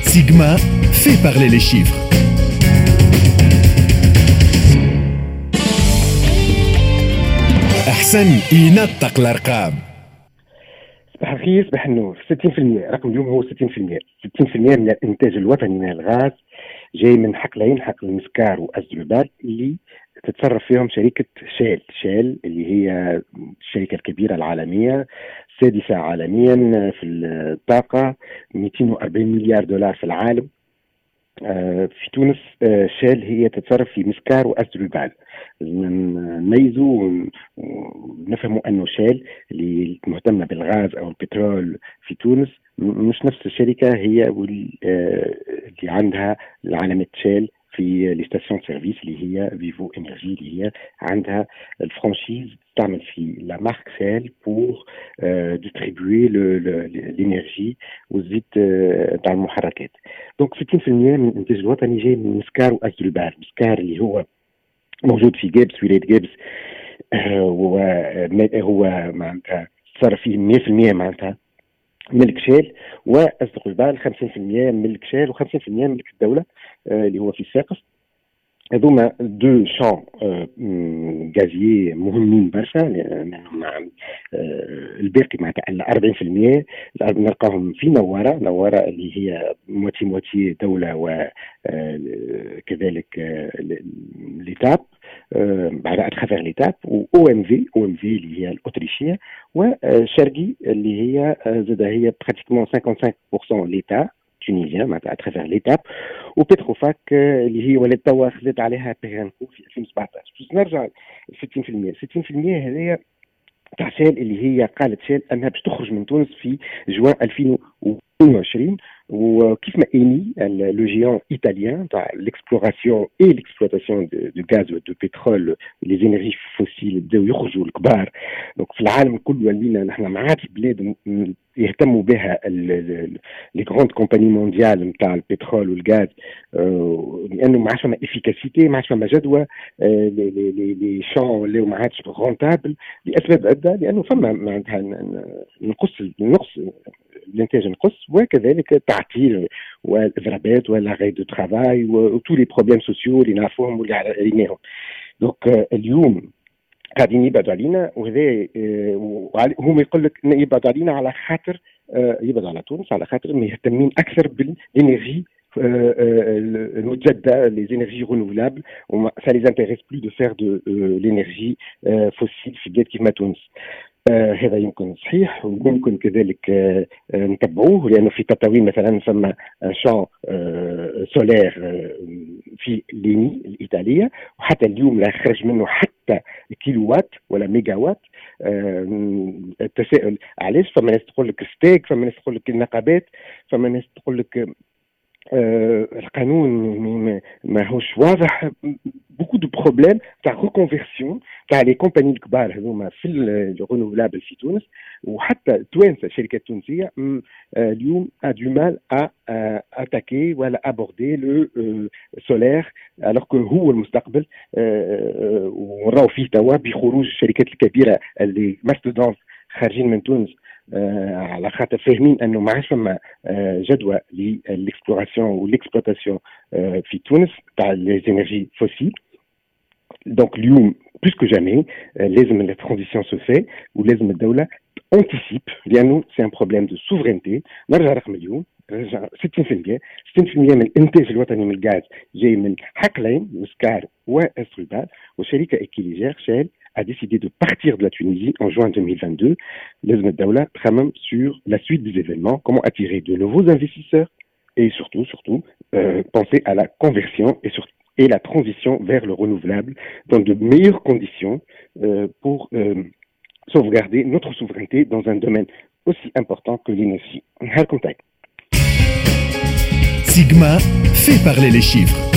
Sigma fait parler les chiffres. أحسن ينطق الأرقام. صباح الخير، صباح النور. 60% رقم اليوم هو 60%. 60% من الإنتاج الوطني من الغاز جاي من حقلين، حقل المسكار وأزدروبال اللي تتصرف فيهم شركة شال اللي هي الشركة الكبيرة العالمية السادسة عالميا في الطاقة، 240 مليار دولار في العالم. في تونس شال هي تتصرف في مسكار وأزدروبال. نميزوا ونفهموا أنه شال اللي مهتمة بالغاز أو البترول في تونس مش نفس الشركة هي اللي عندها علامة شال في ليستاسيون سيرفيس اللي هي فيفو انرجي، اللي هي عندها الفرانشيز تعمل في لا مارك شال بور ديستريبيوي الانرجي والزيت تاع المحركات. دونك 60% من الانتاج الوطني جاي من مسكار وأزدروبال. مسكار اللي هو موجود في جابس، ولاية جابس، هو معناتها تصرف فيه 100% معناتها ملك شال، وأزدروبال 50% ملك شال و50% ملك الدولة اللي هو في الساقف. هذوما دو شان غازيي مهمين برشا، لأنهم الباقي معناتها 40% نلقاهم في نوارة اللي هي موتي دولة وكذلك ليتاب بعد أتخافر ليتاب، و ام في اللي هي الأوتريشية، وشرقي اللي هي زاد هي براتيكمون 55% ليتا تونيزيان معناتها اترافير ليتاب، وبيتروفاك اللي هي ولات توا خذت عليها بيرانكو في 2017. بس نرجع 60% هذه تاع شال اللي هي قالت شال انها باش تخرج من تونس في جوان 2022. وكيف ما اني لو جيون ايطاليان تاع ليكسبلوراسيون اي ليكسبلوطاسيون دو غاز ودو بترول لي زينيرجي فوسيل بداو يخرجوا الكبار. دونك في العالم كله ولينا نحن ما عادش بلاد يهتموا بها لي غروند كومباني مونديال نتاع البترول والغاز، لانه ما عادش فما افيكاسيتي، ما عادش فما جدوى، لي شون ولاو ما عادش رونتابل لاسباب عده، لانه فما معناتها نقص الانتاج نقص، وكذلك تعطيل والاضرابات ولا غير دو ترافاي وتو لي بروبليم سوسيو اللي نعرفوهم واللي عرفناهم. دونك اليوم قاعدين يبعدوا علينا، وهذا هم يقول لك يبعدوا علينا على خاطر يبعدوا على تونس على خاطر مهتمين اكثر بالانرجي المتجدده، les énergies renouvelables. Ça les intéresse plus de faire de l'énergie fossile في بلاد كيما تونس. هذا يمكن صحيح، ويمكن كذلك نتبعوه، لأنه في تطاوين مثلا ثم شان سولير في ليني الإيطالية، وحتى اليوم لا خرج منه حتى كيلووات ولا ميجاوات. التساؤل علاش؟ فما ناس تقول لك ستيك، فما ناس تقول لك النقابات، فما ناس تقول لك القانون ما هوش واضح. beaucoup de problèmes تاع ريكونفيرسيون تاع لي كومباني الكبار هذوما في الرينوفلابل في تونس، وحتى التوانسه الشركات التونسيه اليوم a du mal à attaquer ولا aborder le solaire alors que هو المستقبل. ونراو فيه توا بخروج الشركات الكبيره اللي ماستودونت خارجين من تونس على خاطر فاهمين انه ما عادش فما جدوى للاكسبلوراسيون والاكسبلوطاسيون في تونس تاع لي زينيرجي فوسيل. دونك اليوم بلوس كو جامي لازم لا ترانزيسيون سو في، ولازم الدوله انتيسيب، لانه سي ان بروبليم دو سوفرينتي. نرجع رقم اليوم، نرجع 60% من الانتاج الوطني من الغاز جاي من حقلين مسكار وأزدروبال، وشركه اكيليجير شال a décidé de partir de la Tunisie en juin 2022. لازم الدولة تخمم sur la suite des événements, comment attirer de nouveaux investisseurs et surtout penser à la conversion et la transition vers le renouvelable dans de meilleures conditions pour sauvegarder notre souveraineté dans un domaine aussi important que l'énergie. Sigma fait parler les chiffres.